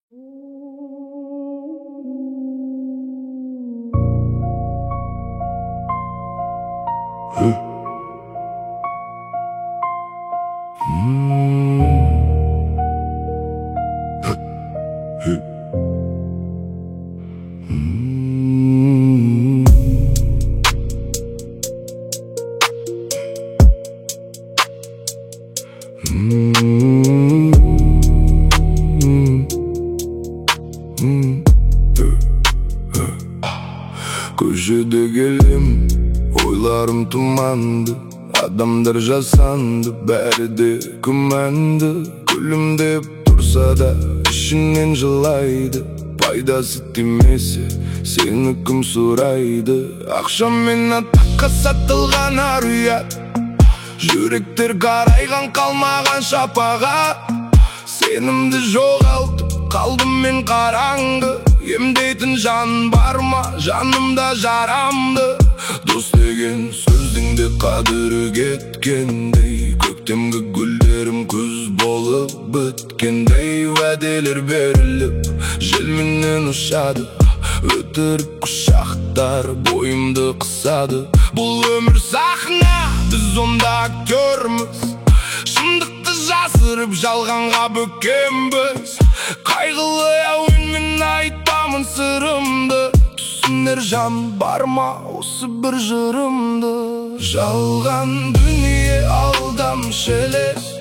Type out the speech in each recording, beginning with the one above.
Köşede gelim, oylarım tumandı. Adamlar jasandı, bäri de kümendi. Gülüm deyip dursa da işinden жылайды. Paydası timesi, seni kim suraydı? Akşam mena takka satılgan aruyat. Yürekler karaygan kalmagan şapagat. Senimdi жоғалтып kaldım men karangı. Emdeйтін жан бар ма, жанымда жарамды. Дос деген сөздің де қадірі кеткендей. Көктемгі гүлдерім күз болып біткендей. Уәделер беріліп, желменен ұшады. Өтірік құшақтар бойымды қысады. Бұл өмір сахна, біз онда актөрміз. Шындықты жасырып жалғанға бөкембіз. Қайғылы әуенмен айтпамын сырымды. Түсінер жан бар ма осы бір жырымды? Жалған дүние алдамшы елес.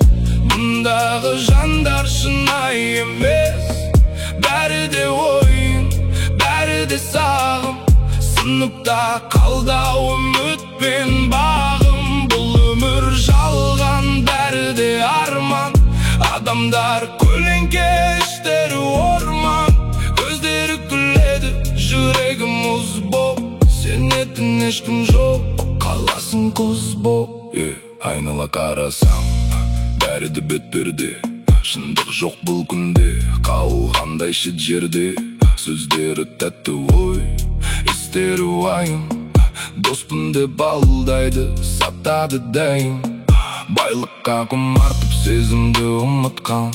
Мұндағы жандар шынайы емес. Бәрі де ойын, бәрі де сағым. Сыныпта қалды үміт пен бағым. Бұл өмір жалған, бәрі де арман. Адамдар көлеңке, іштері орман. Көздері күледі, жүрегім мұз боп. Сенетін ешкім жоқ, қаласың құз боп. Айнала қарасам, бәрі де бетперде. Шындық жоқ бұл күнде, қалғандай шет жерде. Сөздері тәтті ой, істері уайым. Доспын деп алдайды, сатады дайым. Байлыққа құмартып сезімді ұмытқан.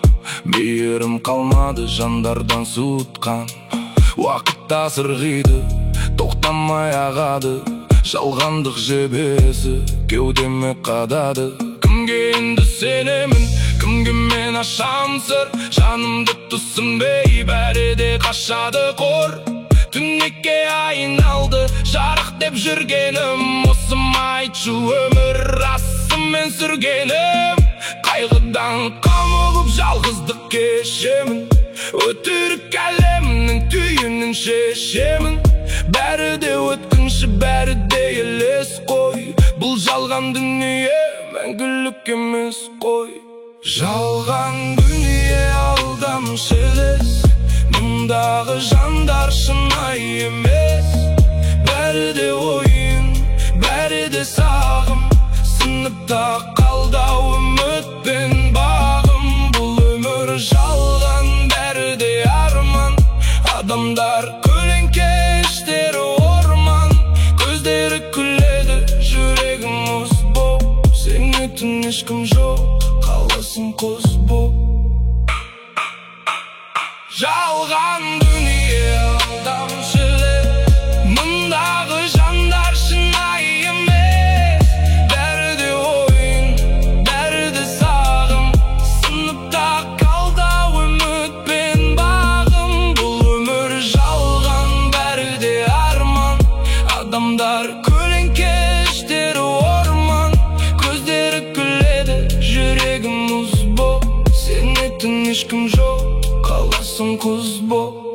Мейірім қалмады жандардан суытқан. Уақыт сырғиды, тоқтамай ағады. Жалғандық жебесі кеудеме қадады. Кімге енді сенемін, кімге мен ашам сыр? Жанымды түсінбей бәрі де қашады қор. Түнекке айналды жарық деп жүргенім. Осы ма айтшы өмір расымен сүргенім? Қайғыдан қамығып жалғыздық кешемін. Өтірік әлемнің түйінін шешемін. Бәрі де өткінші, бәрі де елес қой. Бұл жалған дүние мәңгілік емес қой. Жалған дүние алдамшы елес. Мұндағы жандар шынайы емес. Бәрі де ойын, бәрі де сағым. Сыныпта қалды үміт пен бағым. Бұл өмір жалған, бәрі де арман. Адамдар көлеңке, іштері орман. Көздері күледі, жүрегім мұз боп. Сенетін ешкім жоқ, қаласың құз боп. Жалған дүние алдамшы елес. Мұндағы жандар шынайы емес. Бәрі де ойын, бәрі де сағым. Сыныпта қалды үміт пен бағым. Бұл өмір жалған, бәрі де арман. Адамдар көлеңке, іштері орман. Көздері күледі, жүрегім мұз боп. Сенетін ешкім жоқ, қаласың құз боп.